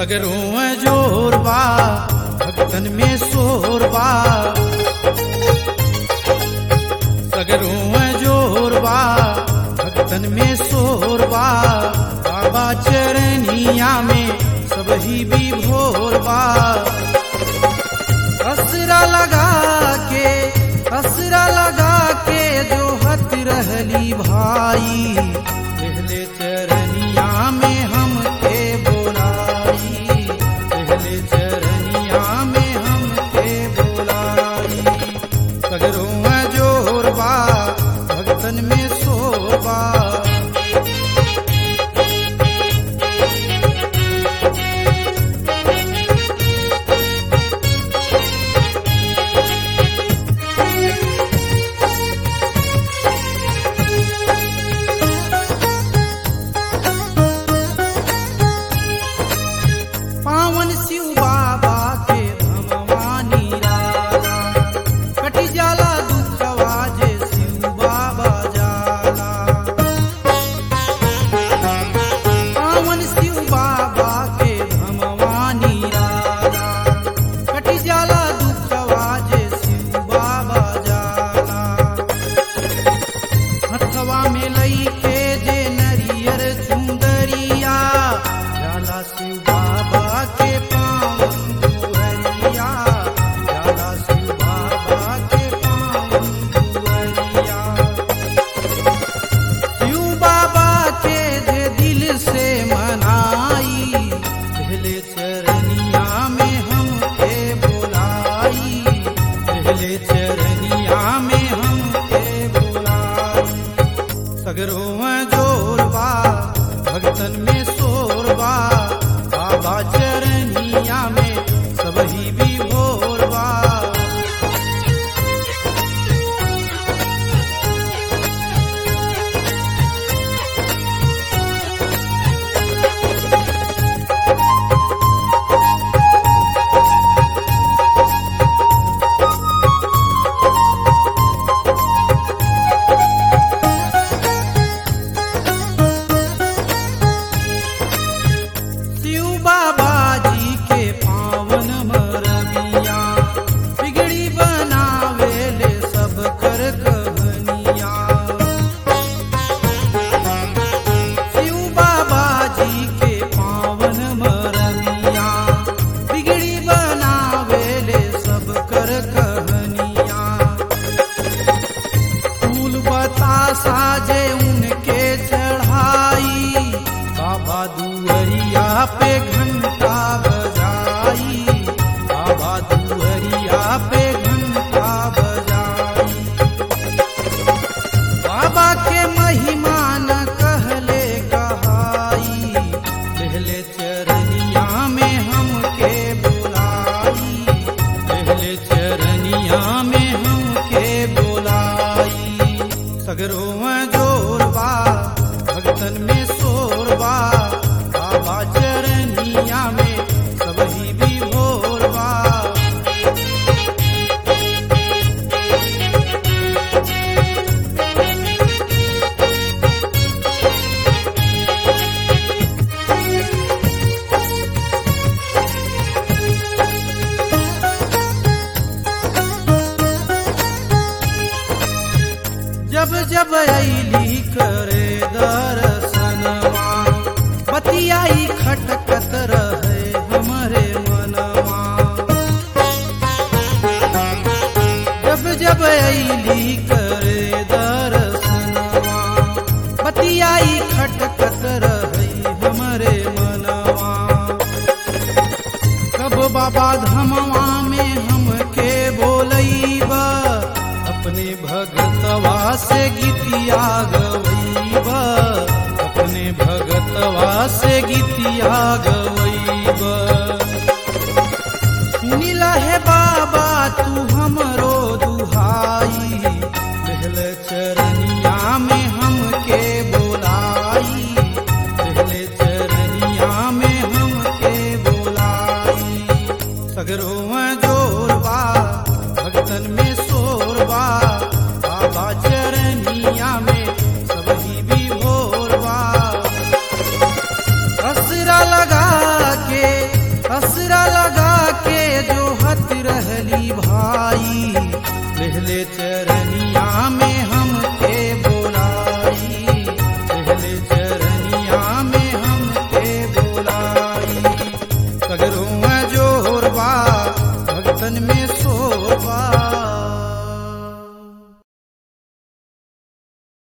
सगरों जोरबा भक्तन में शोरबा, सगरों जोरबा भक्तन में शोरबा, बाबा चरनिया में सब ही भी भोरबा। असरा लगा के जो हत रहली भाई, पहले चरनिया में हम के बोलाई, पहले चरनिया में हम के बोलाई। सगरों जोरबा भक्तन में शोरबा, पावन शिव बाबा के धमवानी राला, कटी जाला दुखवा जे शिव बाबा जाला। पावन शिव बाबा के धमवानी राला, कटी जाला दुखवा जे शिव बाबा जाला। हथवा में लई के जे नरियर चुंदरिया, जाला शिव बाबा के पावन दुहरिया, जाला शिव बाबा के पावन दुहरिया। शिव बाबा के जे दिल से मनाई, पहले चरनिया में हम के बोलाई, पहले चरनिया में हम के बोलाई। सगरों जोरबा भक्तन में शोरबा, बाबा चरनिया में सब ही भी भोरबा। शिव बाबा जी के पावन मरबिया, बिगड़ी बनावेले सब कर कहनिया। शिव बाबा जी के पावन मरबिया, बिगड़ी बनावेले सब कर कहनिया। फूल बतासा जे उनके चढ़ाई, बाबा दुहरिया पे घंटा बजाई, बाबा दुहरिया पे घंटा बजाई। बाबा के महिमा न कहले कहाई, पहले चरनिया में हम के बोलाई, पहले चरनिया में हम के बोलाई। सगरों जोरबा भक्तन में शोरबा, बाबा चरनिया में सब ही भी भोरबा। जब जब अइली करे दर्शनवा, बतियाई खटकत रहे हमरे मनवा। जब जब अइली करे दर्शनवा, बतियाई खटकत रहे हमरे मनवा। कब बाबा धमवा में हमके बोलैबा, अपने भगतवा से गीतिया गवैबा, अपने भगतवा से गीतिया गवैबा। सुनिला है बाबा तू हमरो दुहाई, पहले चरनिया में हम के बोलाई, पहले चरनिया में हम के बोलाई। सगरों जोरबा भक्तन में शोरबा, बाबा चरनिया में सब ही भी भोरबा। असरा लगा के चर